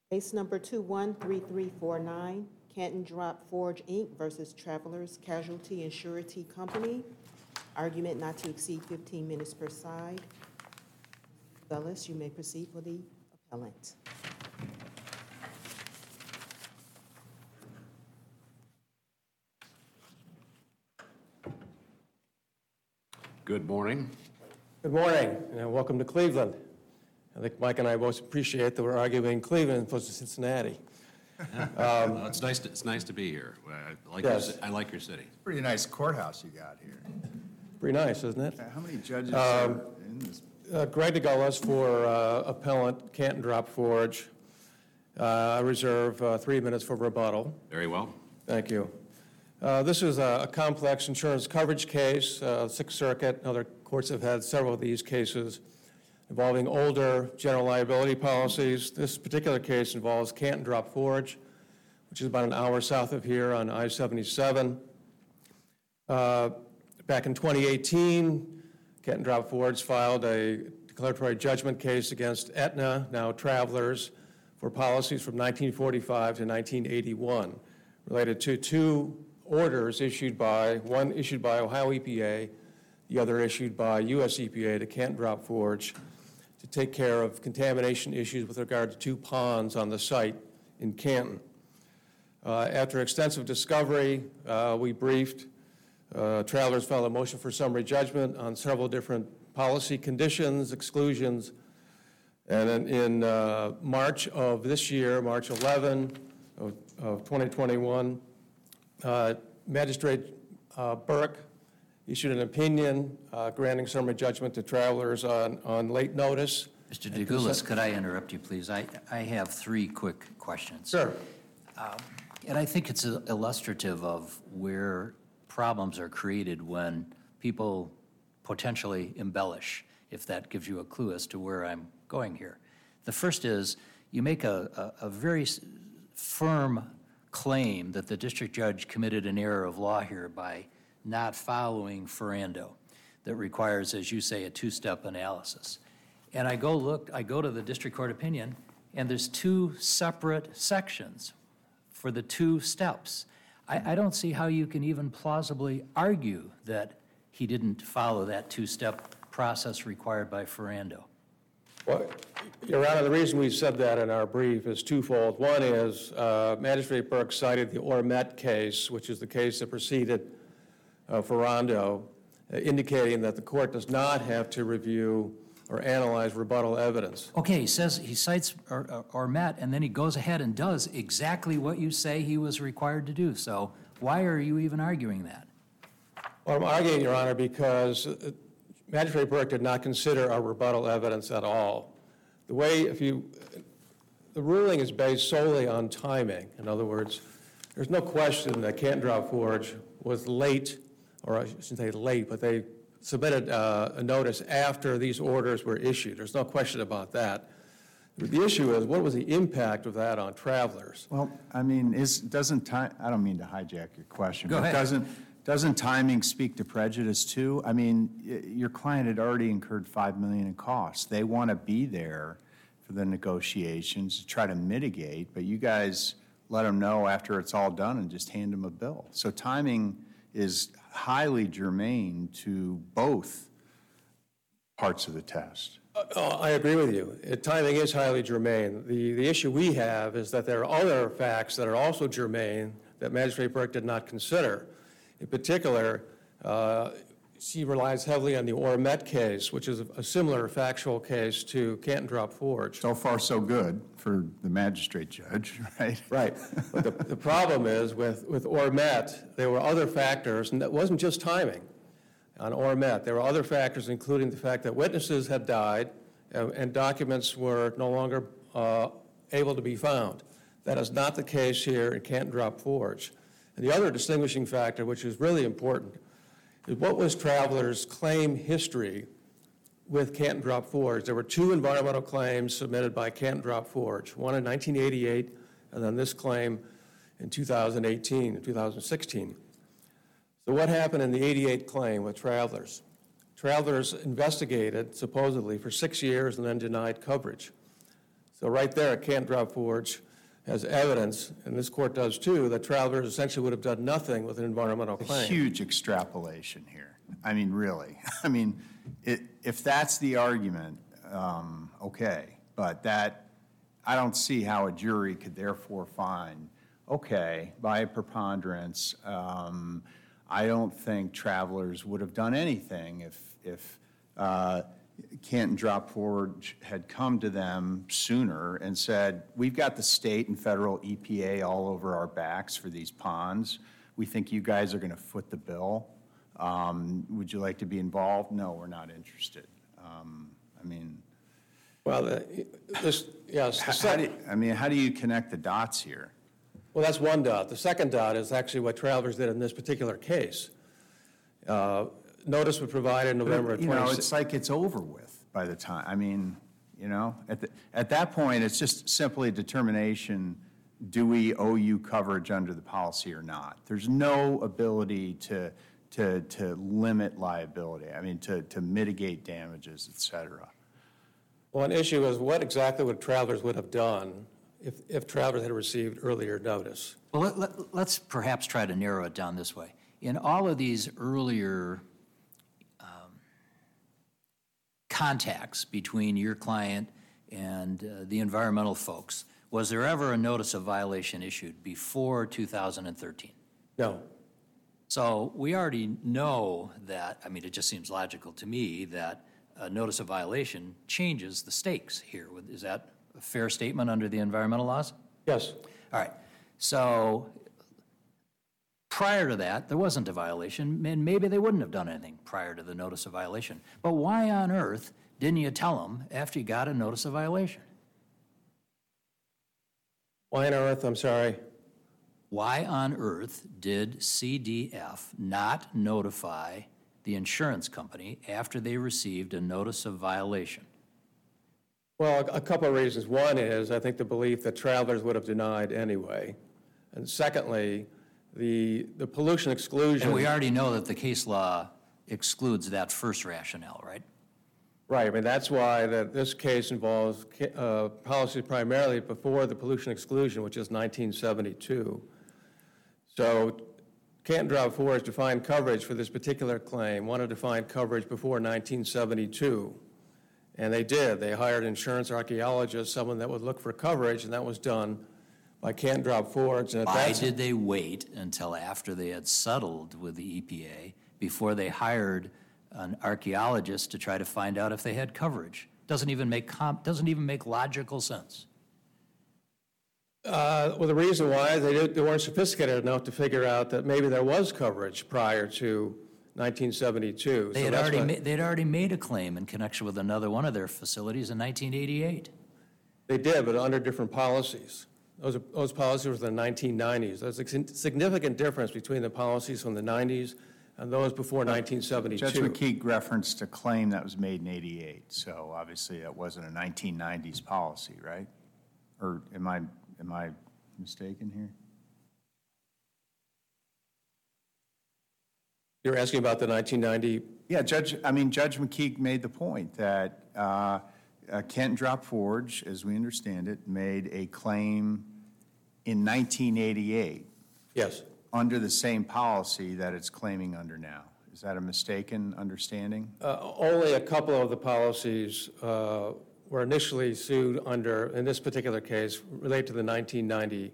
Case number 213349, Canton Drop Forge, Inc. versus Travelers Casualty and Surety Company. Argument not to exceed 15 minutes per side. Dulles, you may proceed for the appellant. Good morning. Good morning, and welcome to Cleveland. I think Mike and I both appreciate that we're arguing Cleveland as opposed to Cincinnati. Well, it's nice to be here. Yes. I like your city. Pretty nice courthouse you got here. Pretty nice, isn't it? How many judges are in this? Greg DeGullis for appellant Canton Drop Forge. I reserve 3 minutes for rebuttal. Very well. Thank you. This is a complex insurance coverage case. Sixth Circuit and other courts have had several of these cases involving older general liability policies. This particular case involves Canton Drop Forge, which is about an hour south of here on I-77. Back in 2018, Canton Drop Forge filed a declaratory judgment case against Aetna, now Travelers, for policies from 1945 to 1981, related to two orders one issued by Ohio EPA, the other issued by US EPA to Canton Drop Forge to take care of contamination issues with regard to two ponds on the site in Canton. After extensive discovery, we briefed. Travelers filed a motion for summary judgment on several different policy conditions, exclusions, and then in March of this year, March 11 of 2021, Magistrate Burke issued an opinion granting summary judgment to Travelers on late notice. Mr. DeGullis, could I interrupt you, please? I have three quick questions. Sure. And I think it's illustrative of where problems are created when people potentially embellish, if that gives you a clue as to where I'm going here. The first is you make a very firm claim that the district judge committed an error of law here by not following Ferrando that requires, as you say, a two-step analysis. And I go to the district court opinion, and there's two separate sections for the two steps. I don't see how you can even plausibly argue that he didn't follow that two-step process required by Ferrando. Well, Your Honor, the reason we said that in our brief is twofold. One is Magistrate Burke cited the Ormet case, which is the case that preceded Ferrando, indicating that the court does not have to review or analyze rebuttal evidence. Okay, he cites Ormet, and then he goes ahead and does exactly what you say he was required to do. So why are you even arguing that? Well, I'm arguing, Your Honor, because Magistrate Burke did not consider our rebuttal evidence at all. The ruling is based solely on timing. In other words, there's no question that Canton Drop Forge was late, or I shouldn't say late, but they submitted a notice after these orders were issued. There's no question about that. The issue is, what was the impact of that on Travelers? Well, I mean, I don't mean to hijack your question. Go ahead. Doesn't timing speak to prejudice too? I mean, your client had already incurred $5 million in costs. They want to be there for the negotiations to try to mitigate, but you guys let them know after it's all done and just hand them a bill. So timing is highly germane to both parts of the test. I agree with you. Timing is highly germane. The issue we have is that there are other facts that are also germane that Magistrate Burke did not consider. In particular, she relies heavily on the Ormet case, which is a similar factual case to Canton Drop Forge. So far, so good for the magistrate judge, right? Right. But the problem is with Ormet, there were other factors, and that wasn't just timing on Ormet. There were other factors, including the fact that witnesses had died and documents were no longer able to be found. That is not the case here in Canton Drop Forge. And the other distinguishing factor, which is really important, is what was Travelers' claim history with Canton Drop Forge. There were two environmental claims submitted by Canton Drop Forge, one in 1988 and then this claim in 2018 and 2016. So what happened in the 88 claim with Travelers? Travelers investigated, supposedly, for 6 years and then denied coverage. So right there at Canton Drop Forge has evidence, and this court does too, that Travelers essentially would have done nothing with an environmental A claim. huge extrapolation here. I mean, really. I mean, if that's the argument, okay. But that, I don't see how a jury could therefore find, okay, by a preponderance, I don't think Travelers would have done anything if Canton Drop Forge had come to them sooner and said, we've got the state and federal EPA all over our backs for these ponds. We think you guys are going to foot the bill. Would you like to be involved? No, we're not interested. I mean, Well, yes. how do you connect the dots here? Well, that's one dot. The second dot is actually what Travelers did in this particular case. Notice was provided in November of 2016. It's like it's over with by the time, I mean, at that point, it's just simply a determination, do we owe you coverage under the policy or not? There's no ability to limit liability, I mean, to mitigate damages, et cetera. One issue is what exactly would Travelers would have done if Travelers had received earlier notice? Well, let's perhaps try to narrow it down this way. In all of these earlier contacts between your client and the environmental folks, was there ever a notice of violation issued before 2013? No. So we already know that, I mean, it just seems logical to me that a notice of violation changes the stakes here. Is that a fair statement under the environmental laws? Yes. All right. So prior to that, there wasn't a violation, and maybe they wouldn't have done anything prior to the notice of violation. But why on earth didn't you tell them after you got a notice of violation? Why on earth, I'm sorry? Why on earth did CDF not notify the insurance company after they received a notice of violation? Well, a couple of reasons. One is, I think, the belief that Travelers would have denied anyway. And secondly, the pollution exclusion. And we already know that the case law excludes that first rationale, right? Right. I mean, that's why this case involves policies primarily before the pollution exclusion, which is 1972. So Canton Drop Forge defined coverage for this particular claim, wanted to find coverage before 1972. And they did. They hired an insurance archaeologist, someone that would look for coverage, and that was done by Canton Drop Forge. And why did they wait until after they had settled with the EPA before they hired an archaeologist to try to find out if they had coverage? Doesn't even make logical sense. Well, the reason why they weren't sophisticated enough to figure out that maybe there was coverage prior to 1972. They'd already made a claim in connection with another one of their facilities in 1988. They did, but under different policies. Those policies were in the 1990s. There's a significant difference between the policies from the 90s and those before 1972. Judge McKeague referenced a claim that was made in '88, so obviously that wasn't a 1990s policy, right? Or am I mistaken here? You're asking about the 1990? Yeah, Judge McKeague made the point that Canton Drop Forge, as we understand it, made a claim in 1988. Yes. Under the same policy that it's claiming under now. Is that a mistaken understanding? Only a couple of the policies were initially sued under, in this particular case, relate to the 1990.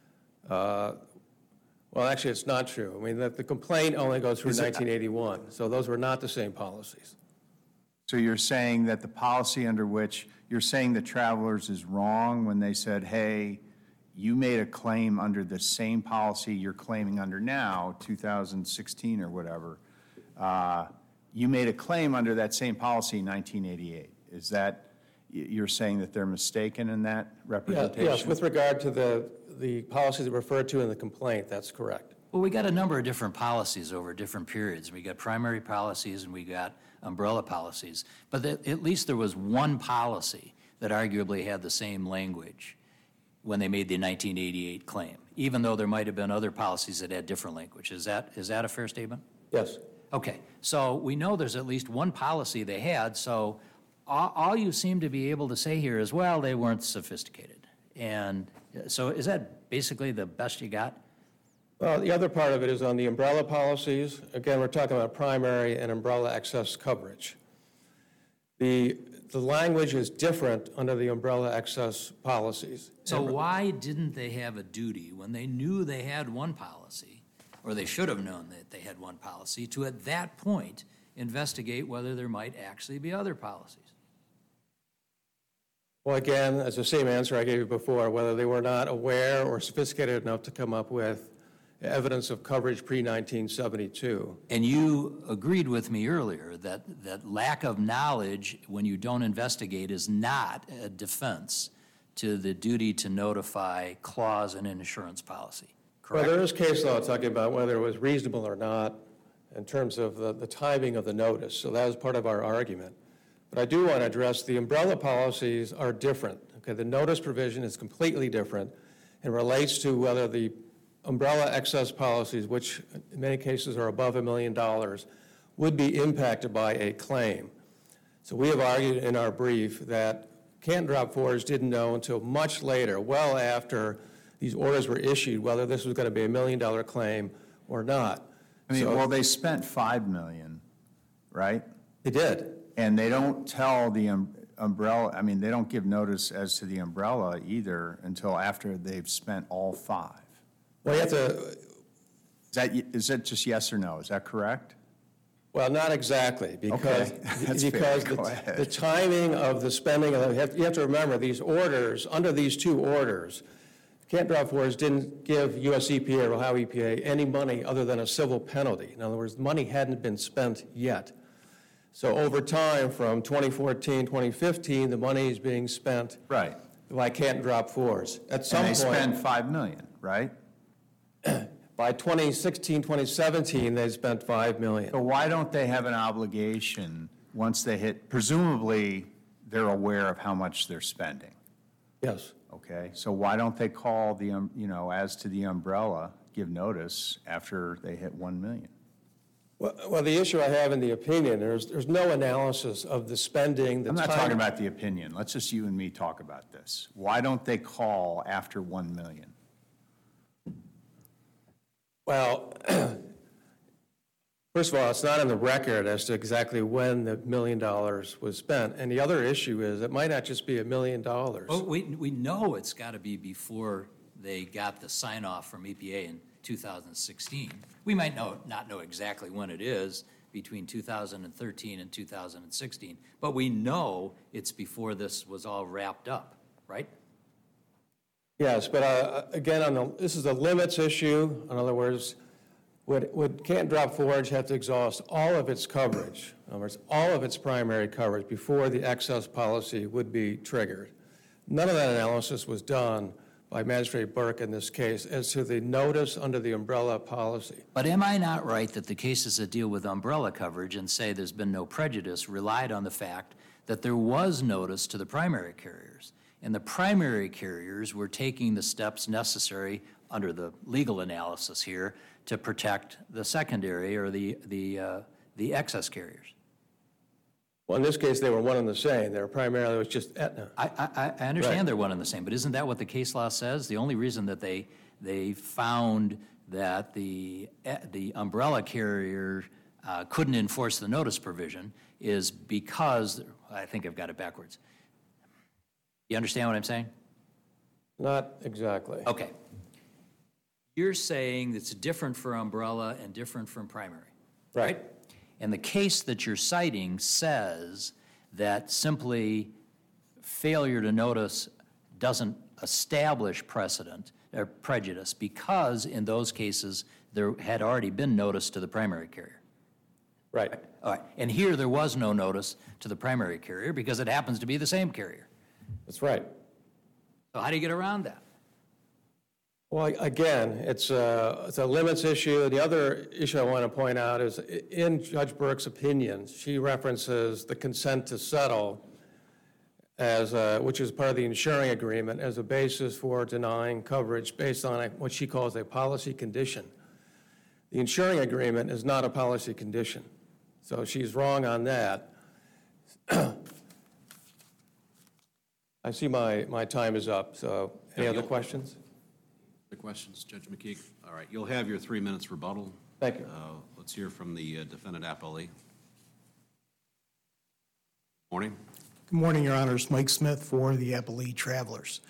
Well, actually, it's not true. I mean, the complaint only goes through 1981, so those were not the same policies. So you're saying that the policy under which, you're saying that Travelers is wrong when they said, hey, you made a claim under the same policy you're claiming under now, 2016 or whatever. You made a claim under that same policy in 1988. Is that, you're saying that they're mistaken in that representation? Yes, with regard to the policies referred to in the complaint, that's correct. Well, we got a number of different policies over different periods. We got primary policies and we got umbrella policies. But at least there was one policy that arguably had the same language when they made the 1988 claim, even though there might have been other policies that had different language. Is that a fair statement? Yes. Okay, so we know there's at least one policy they had, so all you seem to be able to say here is, well, they weren't sophisticated. And so is that basically the best you got? Well, the other part of it is on the umbrella policies. Again, we're talking about primary and umbrella excess coverage. The language is different under the umbrella excess policies. So why didn't they have a duty when they knew they had one policy, or they should have known that they had one policy, to at that point investigate whether there might actually be other policies? Well, again, it's the same answer I gave you before, whether they were not aware or sophisticated enough to come up with evidence of coverage pre-1972. And you agreed with me earlier that lack of knowledge when you don't investigate is not a defense to the duty to notify clause in an insurance policy, correct? Well, there is case law talking about whether it was reasonable or not in terms of the timing of the notice, so that was part of our argument. But I do want to address the umbrella policies are different. Okay, the notice provision is completely different and relates to whether the umbrella excess policies, which in many cases are above $1 million, would be impacted by a claim. So we have argued in our brief that Canton Drop Forge didn't know until much later, well after these orders were issued, whether this was going to be $1 million claim or not. I mean, So well, they spent $5 million, right? they did. And they don't tell the umbrella, I mean, they don't give notice as to the umbrella either until after they've spent all $5. Well, you have to, Is that just yes or no? Is that correct? well, not exactly, because, Okay, that's fair. because Go ahead. the timing of the spending, you have to remember, these orders, under these two orders, Canton Drop Forge didn't give US EPA or Ohio EPA any money other than a civil penalty. In other words, money hadn't been spent yet. So over time, from 2014, 2015, the money is being spent Right. by Canton Drop Forge. At some And they point, spent $5 million, right? by 2016, 2017, they spent $5 million. So why don't they have an obligation once they hit, presumably they're aware of how much they're spending, Yes. okay? So why don't they call the, as to the umbrella, give notice after they hit 1 million? Well, the issue I have in the opinion, there's no analysis of the spending, the I'm not time- talking about the opinion. Let's just you and me talk about this. Why don't they call after 1 million? Well, first of all, it's not in the record as to exactly when the $1 million was spent. And the other issue is it might not just be $1 million. Well, we know it's got to be before they got the sign-off from EPA in 2016. We might not know exactly when it is, between 2013 and 2016, but we know it's before this was all wrapped up, right? Yes, but again, this is a limits issue. In other words, would Canton Drop Forge have to exhaust all of its coverage, in other words, all of its primary coverage before the excess policy would be triggered? None of that analysis was done by Magistrate Burke in this case as to the notice under the umbrella policy. But am I not right that the cases that deal with umbrella coverage and say there's been no prejudice relied on the fact that there was notice to the primary carriers? And the primary carriers were taking the steps necessary under the legal analysis here to protect the secondary or the excess carriers. Well, in this case, they were one and the same. They were primarily, it was just Aetna. I understand they're one and the same, but isn't that what the case law says? The only reason that they found that the umbrella carrier couldn't enforce the notice provision is because, I think I've got it backwards. You understand what I'm saying? Not exactly. Okay. You're saying it's different for umbrella and different from primary, right? And the case that you're citing says that simply failure to notice doesn't establish precedent or prejudice because in those cases there had already been notice to the primary carrier. Right. All right. And here there was no notice to the primary carrier because it happens to be the same carrier. That's right. So how do you get around that? Well, again, it's a limits issue. The other issue I want to point out is in Judge Burke's opinion, she references the consent to settle as which is part of the insuring agreement as a basis for denying coverage based on what she calls a policy condition. The insuring agreement is not a policy condition, so she's wrong on that. I see my time is up, so any other questions? The questions, Judge McKeague? All right, you'll have your 3 minutes rebuttal. Thank you. Let's hear from the defendant appellee. Morning. Good morning, Your Honors. Mike Smith for the Appellee Travelers.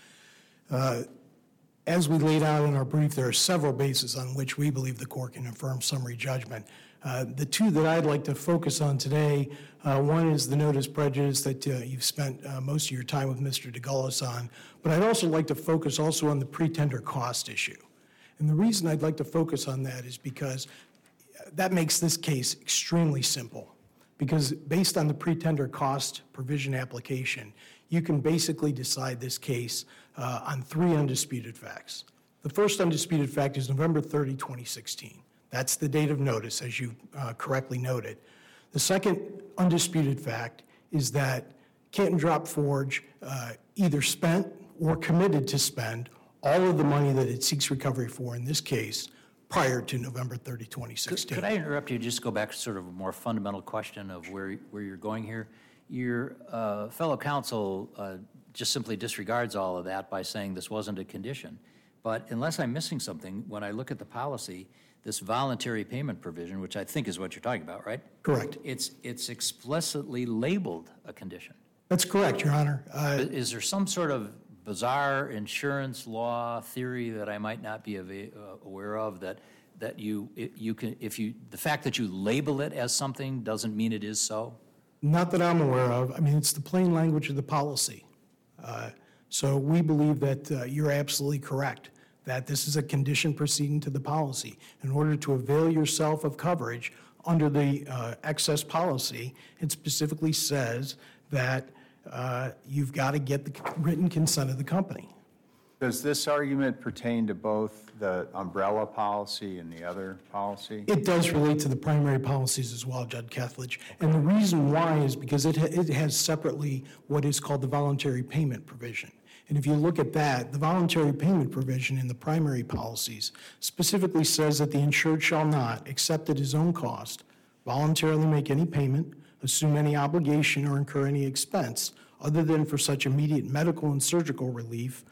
As we laid out in our brief, there are several bases on which we believe the court can affirm summary judgment. The two that I'd like to focus on today, one is the notice prejudice that you've spent most of your time with Mr. DeGullis on, but I'd also like to focus also on the pretender cost issue. And the reason I'd like to focus on that is because that makes this case extremely simple. Because based on the pretender cost provision application, you can basically decide this case on 3 undisputed facts. The first undisputed fact is November 30, 2016. That's the date of notice, as you correctly noted. The second undisputed fact is that Canton Drop Forge either spent or committed to spend all of the money that it seeks recovery for in this case prior to November 30, 2016. Could I interrupt you, just go back to sort of a more fundamental question of where you're going here? Your fellow counsel just simply disregards all of that by saying this wasn't a condition. But unless I'm missing something, when I look at the policy, this voluntary payment provision, which I think is what you're talking about, right? Correct. It's explicitly labeled a condition. That's correct, Your Honor. Is there some sort of bizarre insurance law theory that I might not be aware of that you can, the fact that you label it as something doesn't mean it is so? Not that I'm aware of. I mean, it's the plain language of the policy. So we believe that you're absolutely correct, that this is a condition preceding to the policy. In order to avail yourself of coverage under the excess policy, it specifically says that you've got to get the written consent of the company. Does this argument pertain to both the umbrella policy and the other policy? It does relate to the primary policies as well, Judge Kethledge. And the reason why is because it has separately what is called the voluntary payment provision. And if you look at that, the voluntary payment provision in the primary policies specifically says that the insured shall not, except at his own cost, voluntarily make any payment, assume any obligation, or incur any expense other than for such immediate medical and surgical relief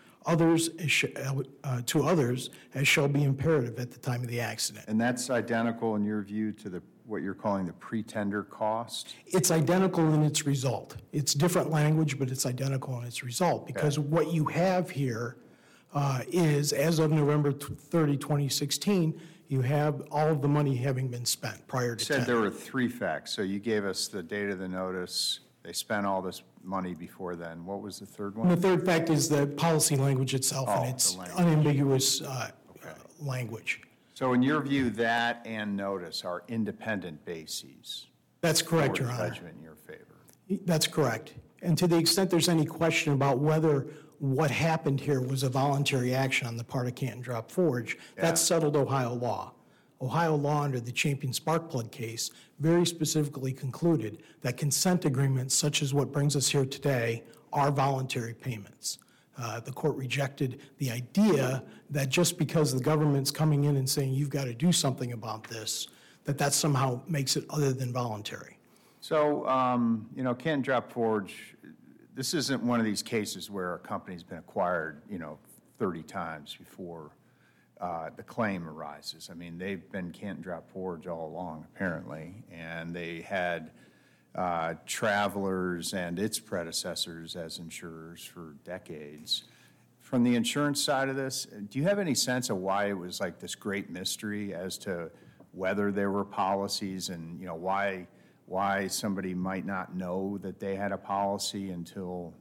to others as shall be imperative at the time of the accident. And that's identical in your view to what you're calling the pretender cost? It's identical in its result. It's different language, but it's identical in its result because what you have here is, as of November 30, 2016, you have all of the money having been spent prior to You said there were 3 facts. So you gave us the date of the notice. They spent all this money before then. What was the third one? And the third fact is the policy language itself and its unambiguous language. So in your view, that and notice are independent bases? That's correct, for Your Honor. judgment in your favor? That's correct. And to the extent there's any question about whether what happened here was a voluntary action on the part of Canton Drop Forge, that's settled Ohio law. Ohio law under the Champion Sparkplug case very specifically concluded that consent agreements, such as what brings us here today, are voluntary payments. The court rejected the idea that just because the government's coming in and saying you've got to do something about this, that somehow makes it other than voluntary. So, Canton Drop Forge, this isn't one of these cases where a company's been acquired, 30 times before the claim arises. I mean, they've been Canton Drop Forge all along, apparently, and they had Travelers and its predecessors as insurers for decades. From the insurance side of this, do you have any sense of why it was like this great mystery as to whether there were policies and, why somebody might not know that they had a policy until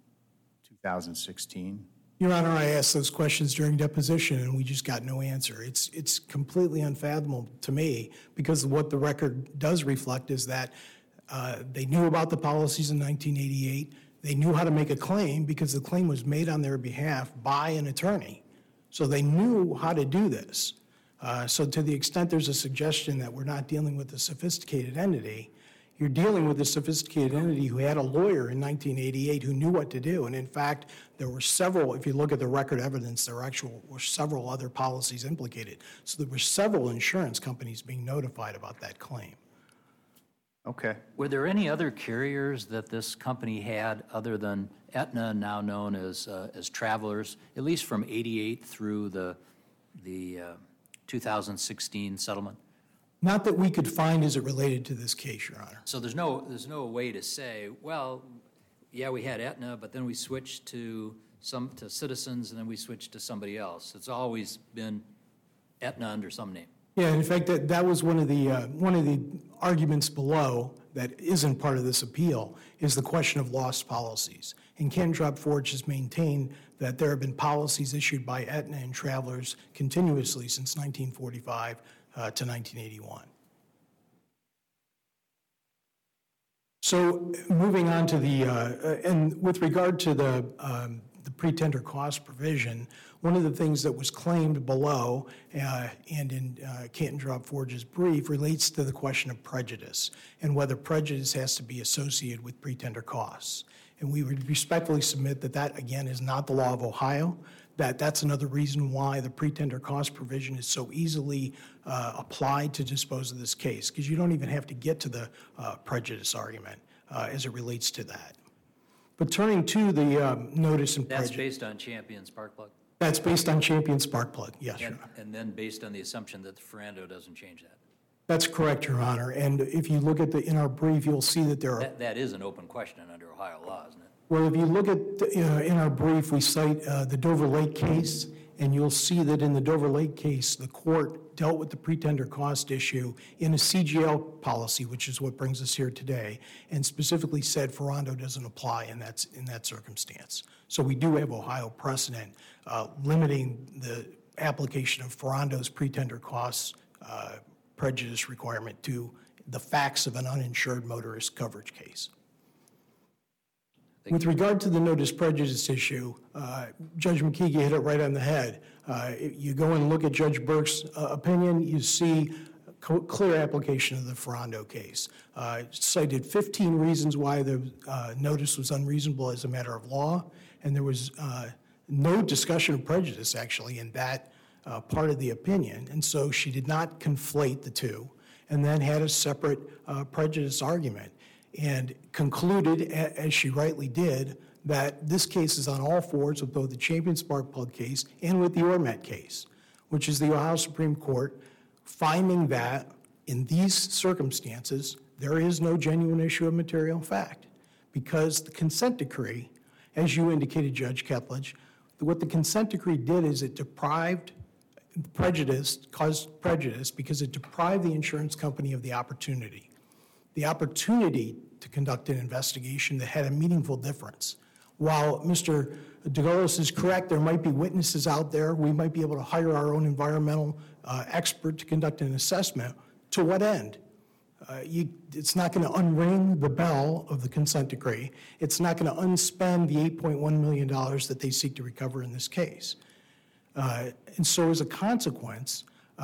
2016? Your Honor, I asked those questions during deposition, and we just got no answer. It's completely unfathomable to me because what the record does reflect is that they knew about the policies in 1988. They knew how to make a claim because the claim was made on their behalf by an attorney. So they knew how to do this. So to the extent there's a suggestion that we're not dealing with a sophisticated entity, you're dealing with a sophisticated entity who had a lawyer in 1988 who knew what to do. And in fact, there were several, if you look at the record evidence, there were several other policies implicated. So there were several insurance companies being notified about that claim. Okay. Were there any other carriers that this company had other than Aetna, now known as Travelers, at least from '88 through the 2016 settlement? Not that we could find as it related to this case, Your Honor. So there's no way to say, well, yeah, we had Aetna, but then we switched to Citizens, and then we switched to somebody else. It's always been Aetna under some name. Yeah, in fact, that was one of the arguments below that isn't part of this appeal, is the question of lost policies. And Canton Drop Forge has maintained that there have been policies issued by Aetna and Travelers continuously since 1945 to 1981. So moving on to and with regard to the pre-tender cost provision, one of the things that was claimed below and in Canton Drop Forge's brief relates to the question of prejudice and whether prejudice has to be associated with pre-tender costs. And we would respectfully submit that again, is not the law of Ohio, that's another reason why the pre-tender cost provision is so easily applied to dispose of this case, because you don't even have to get to the prejudice argument as it relates to that. But turning to the notice and prejudice. That's based on Champion Sparkplug? That's based on Champion Sparkplug, yes, Your Honor. And then based on the assumption that the Ferrando doesn't change that? That's correct, Your Honor. And if you look at in our brief, you'll see that there are. That is an open question under Ohio law, isn't it? Well, if you look at, in our brief, we cite the Dover Lake case, and you'll see that in the Dover Lake case, the court dealt with the pre-tender cost issue in a CGL policy, which is what brings us here today, and specifically said Ferrando doesn't apply in that circumstance. So we do have Ohio precedent limiting the application of Ferrando's pre-tender costs prejudice requirement to the facts of an uninsured motorist coverage case. With regard to the notice prejudice issue, Judge McKeague hit it right on the head. You go and look at Judge Burke's opinion, you see clear application of the Ferrando case. Cited 15 reasons why the notice was unreasonable as a matter of law, and there was no discussion of prejudice, actually, in that part of the opinion. And so she did not conflate the two, and then had a separate prejudice argument, and concluded, as she rightly did, that this case is on all fours with both the Champion Sparkplug case and with the Ormet case, which is the Ohio Supreme Court finding that in these circumstances, there is no genuine issue of material fact, because the consent decree, as you indicated, Judge Ketledge, what the consent decree did is it deprived caused prejudice because it deprived the insurance company of the opportunity to conduct an investigation that had a meaningful difference. While Mr. DeGolis is correct, there might be witnesses out there. We might be able to hire our own environmental expert to conduct an assessment. To what end? It's not going to unring the bell of the consent decree. It's not going to unspend the $8.1 million that they seek to recover in this case. And so as a consequence,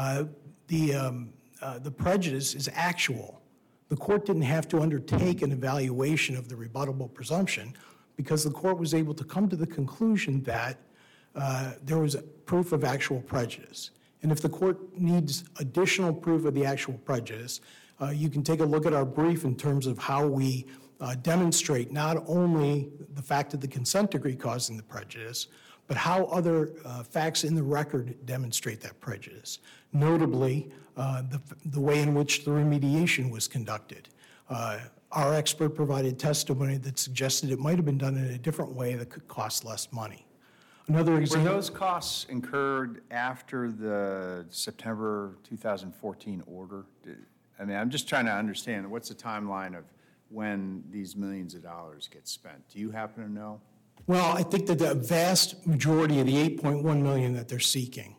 the prejudice is actual. The court didn't have to undertake an evaluation of the rebuttable presumption because the court was able to come to the conclusion that there was proof of actual prejudice. And if the court needs additional proof of the actual prejudice, you can take a look at our brief in terms of how we demonstrate not only the fact of the consent decree causing the prejudice, but how other facts in the record demonstrate that prejudice. Notably, the way in which the remediation was conducted. Our expert provided testimony that suggested it might have been done in a different way that could cost less money. Another example. Were those costs incurred after the September 2014 order? I mean, I'm just trying to understand, what's the timeline of when these millions of dollars get spent? Do you happen to know? Well, I think that the vast majority of the $8.1 million that they're seeking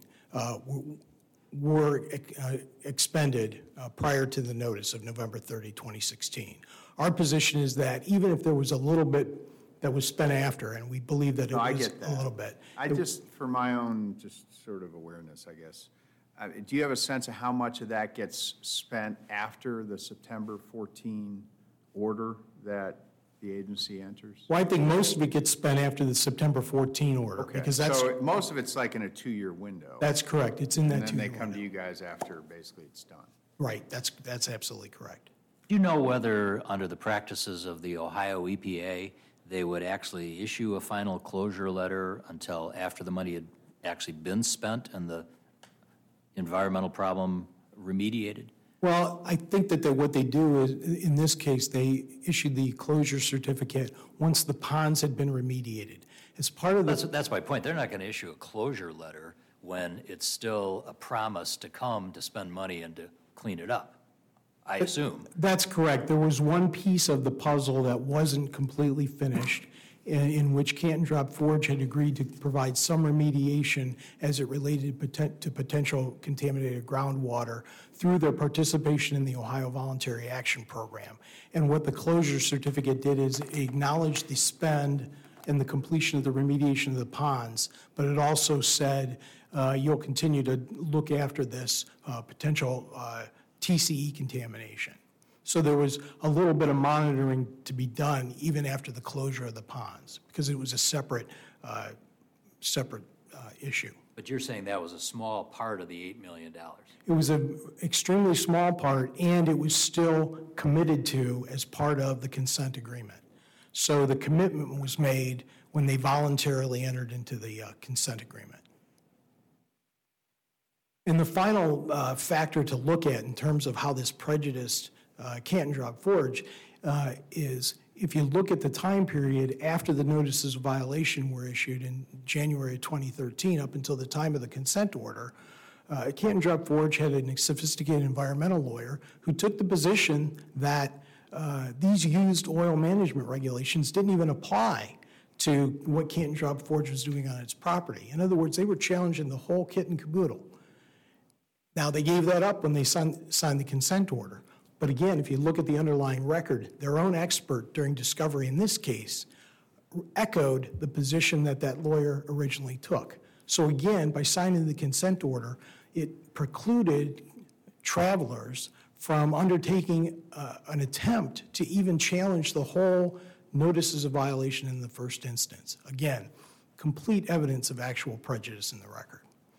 were expended prior to the notice of November 30, 2016. Our position is that even if there was a little bit that was spent after, and we believe that it was a little bit. I just, for my own just sort of awareness, I guess, do you have a sense of how much of that gets spent after the September 14 order that the agency enters? Well, I think most of it gets spent after the September 14 order. Okay, because that's, so most of it's like in a 2-year window. That's correct. It's in that 2-year And then they come window. to you guys after basically it's done. Right. That's absolutely correct. Do you know whether, under the practices of the Ohio EPA, they would actually issue a final closure letter until after the money had actually been spent and the environmental problem remediated? Well, I think that what they do is, in this case, they issued the closure certificate once the ponds had been remediated. As part of That's my point. They're not going to issue a closure letter when it's still a promise to come to spend money and to clean it up, I assume. That's correct. There was one piece of the puzzle that wasn't completely finished, in which Canton Drop Forge had agreed to provide some remediation as it related to potential contaminated groundwater through their participation in the Ohio Voluntary Action Program. And what the closure certificate did is acknowledge the spend and the completion of the remediation of the ponds, but it also said you'll continue to look after this potential TCE contamination. So there was a little bit of monitoring to be done even after the closure of the ponds, because it was a separate issue. But you're saying that was a small part of the $8 million. It was an extremely small part, and it was still committed to as part of the consent agreement. So the commitment was made when they voluntarily entered into the consent agreement. And the final factor to look at in terms of how this prejudiced Canton Drop Forge is, if you look at the time period after the notices of violation were issued in January of 2013 up until the time of the consent order, Canton Drop Forge had a sophisticated environmental lawyer who took the position that these used oil management regulations didn't even apply to what Canton Drop Forge was doing on its property. In other words, they were challenging the whole kit and caboodle. Now, they gave that up when they signed the consent order. But again, if you look at the underlying record, their own expert during discovery in this case echoed the position that that lawyer originally took. So again, by signing the consent order, it precluded travelers from undertaking an attempt to even challenge the whole notices of violation in the first instance. Again, complete evidence of actual prejudice in the record.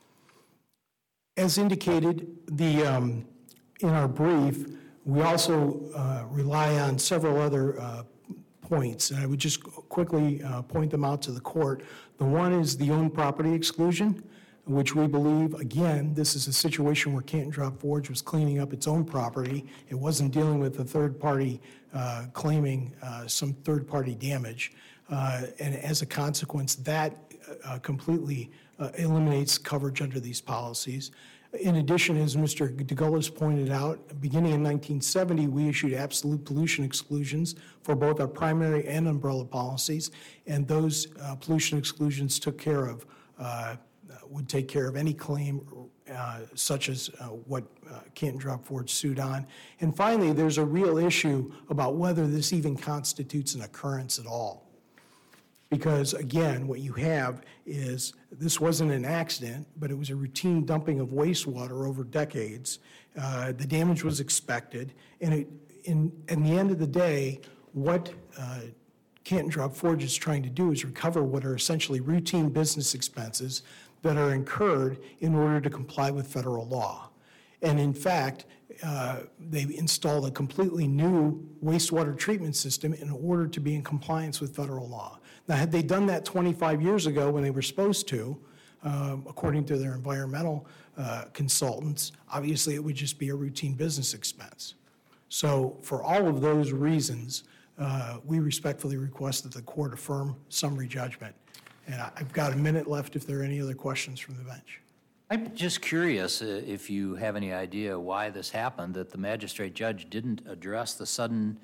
As indicated, in our brief, we also rely on several other points, and I would just quickly point them out to the court. The one is the owned property exclusion, which we believe, again, this is a situation where Canton Drop Forge was cleaning up its own property. It wasn't dealing with a third party claiming some third party damage. And as a consequence, that completely eliminates coverage under these policies. In addition, as Mr. DeGullis pointed out, beginning in 1970, we issued absolute pollution exclusions for both our primary and umbrella policies, and those pollution exclusions would take care of any claim such as what Canton Drop Forge sued on. And finally, there's a real issue about whether this even constitutes an occurrence at all. Because again, what you have is, this wasn't an accident, but it was a routine dumping of wastewater over decades. The damage was expected, and in the end of the day, what Canton Drop Forge is trying to do is recover what are essentially routine business expenses that are incurred in order to comply with federal law. And in fact, they installed a completely new wastewater treatment system in order to be in compliance with federal law. Now, had they done that 25 years ago when they were supposed to, according to their environmental consultants, obviously it would just be a routine business expense. So for all of those reasons, we respectfully request that the court affirm summary judgment. And I've got a minute left if there are any other questions from the bench. I'm just curious if you have any idea why this happened, that the magistrate judge didn't address the sudden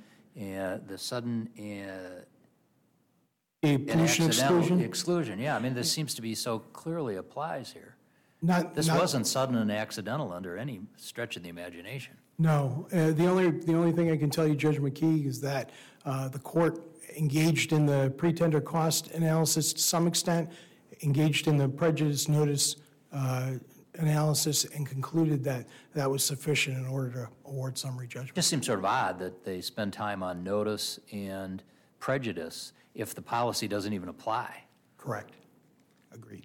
pollution exclusion? Exclusion, yeah. I mean, this seems to be so clearly applies here. This Not- wasn't sudden and accidental under any stretch of the imagination. No, the only thing I can tell you, Judge McKee, is that the court engaged in the pre-tender cost analysis to some extent, engaged in the prejudice notice analysis, and concluded that that was sufficient in order to award summary judgment. Just seems sort of odd that they spend time on notice and prejudice if the policy doesn't even apply. Correct. Agreed.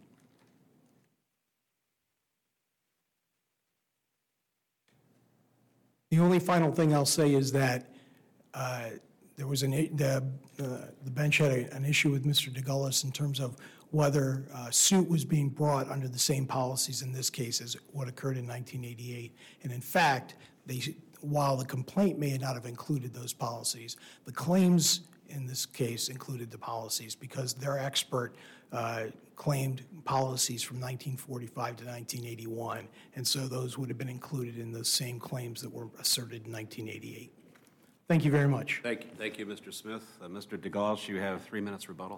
The only final thing I'll say is that there was the bench had an issue with Mr. DeGullis in terms of whether suit was being brought under the same policies in this case as what occurred in 1988. And in fact, while the complaint may not have included those policies, the claims in this case included the policies because their expert claimed policies from 1945 to 1981, and so those would have been included in the same claims that were asserted in 1988. Thank you very much. Thank you, Mr. Smith. Mr. DeGauche, you have 3 minutes rebuttal.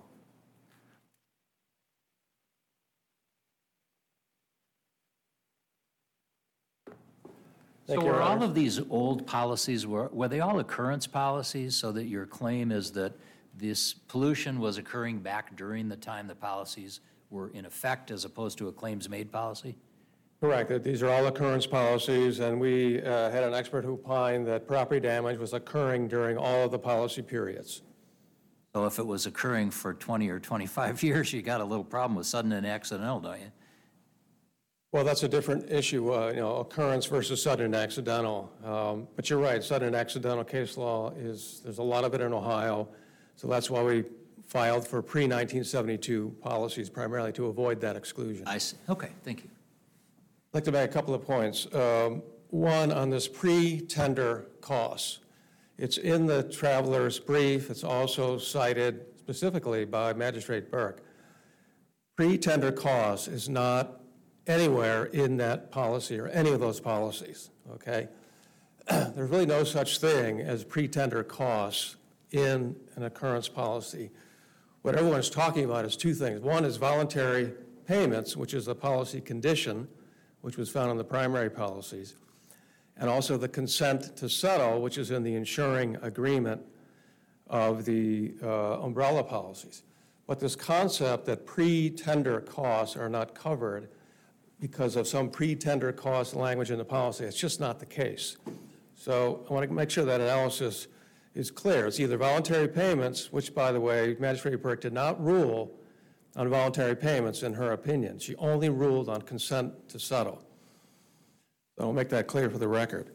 So were all of these old policies, were they all occurrence policies, so that your claim is that this pollution was occurring back during the time the policies were in effect as opposed to a claims-made policy? Correct, that these are all occurrence policies, and we had an expert who opined that property damage was occurring during all of the policy periods. So if it was occurring for 20 or 25 years, you got a little problem with sudden and accidental, don't you? Well, that's a different issue, occurrence versus sudden and accidental. But you're right, sudden and accidental case law there's a lot of it in Ohio, so that's why we filed for pre-1972 policies, primarily to avoid that exclusion. I see. Okay, thank you. I'd like to make a couple of points. One, on this pre-tender costs. It's in the traveler's brief. It's also cited specifically by Magistrate Burke. Pre-tender costs is not anywhere in that policy or any of those policies, okay? There's really no such thing as pre-tender costs in an occurrence policy. What everyone's talking about is two things. One is voluntary payments, which is a policy condition, which was found in the primary policies, and also the consent to settle, which is in the insuring agreement of the umbrella policies. But this concept that pre-tender costs are not covered because of some pre-tender cost language in the policy, it's just not the case. So I want to make sure that analysis is clear. It's either voluntary payments, which, by the way, Magistrate Burke did not rule on voluntary payments in her opinion. She only ruled on consent to settle. So I'll make that clear for the record.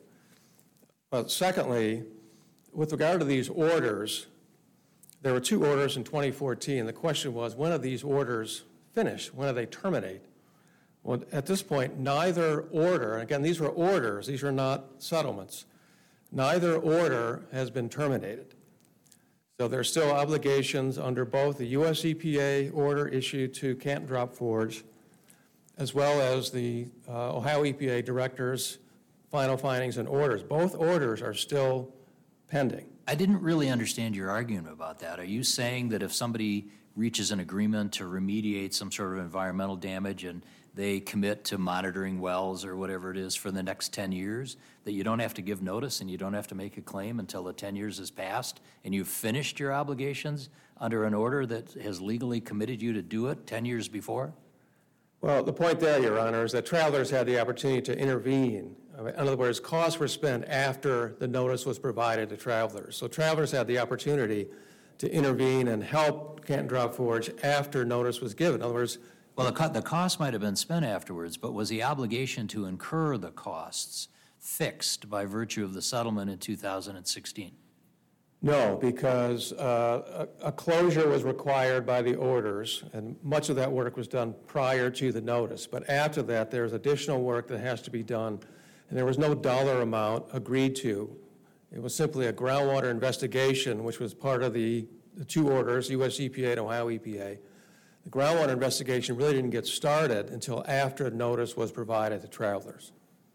But secondly, with regard to these orders, there were 2 orders in 2014. The question was, when are these orders finished? When do they terminate? Well, at this point, neither order, and again, these were orders, these are not settlements, neither order has been terminated. So there's still obligations under both the US EPA order issued to Canton Drop Forge, as well as the Ohio EPA director's final findings and orders. Both orders are still pending. I didn't really understand your argument about that. Are you saying that if somebody reaches an agreement to remediate some sort of environmental damage and they commit to monitoring wells or whatever it is for the next 10 years, that you don't have to give notice and you don't have to make a claim until the 10 years has passed and you've finished your obligations under an order that has legally committed you to do it 10 years before? Well, the point there, Your Honor, is that travelers had the opportunity to intervene. In other words, costs were spent after the notice was provided to travelers. So travelers had the opportunity to intervene and help Canton Drop Forge after notice was given. In other words, well, the cost might have been spent afterwards, but was the obligation to incur the costs fixed by virtue of the settlement in 2016? no, because a closure was required by the orders, and much of that work was done prior to the notice. But after that, there's additional work that has to be done, and there was no dollar amount agreed to. It was simply a groundwater investigation, which was part of the 2 orders, US EPA and Ohio EPA. The groundwater investigation really didn't get started until after notice was provided to travelers.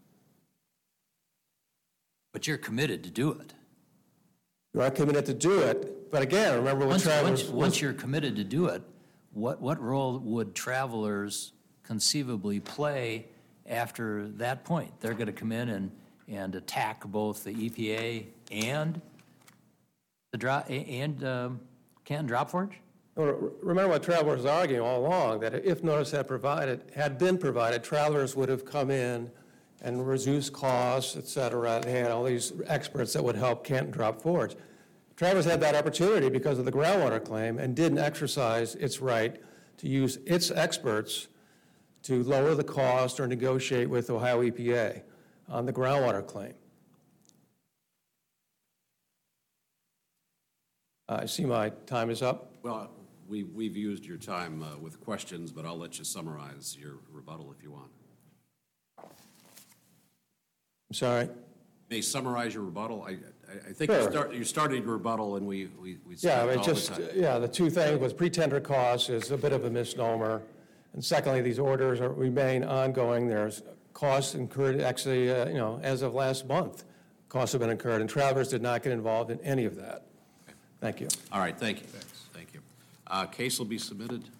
But you're committed to do it. You are committed to do it, but again, remember when travelers... Once you're committed to do it, what role would travelers conceivably play after that point? They're going to come in and attack both the EPA and Canton Drop Forge? Remember what travelers are arguing all along, that if notice had been provided, travelers would have come in and reduce costs, et cetera. They had all these experts that would help Canton Drop Forge. Travelers had that opportunity because of the groundwater claim and didn't exercise its right to use its experts to lower the cost or negotiate with Ohio EPA on the groundwater claim. I see my time is up. Well, we've used your time with questions, but I'll let you summarize your rebuttal if you want. I'm sorry. May summarize your rebuttal? I think Sure. you started your rebuttal and we Yeah, stopped it all just, the time. yeah, the two things with pretender costs is a bit of a misnomer. And secondly, these orders remain ongoing. There's costs incurred, actually, as of last month, costs have been incurred, and Travelers did not get involved in any of that. Thank you. All right, thank you. Thank you. Case will be submitted.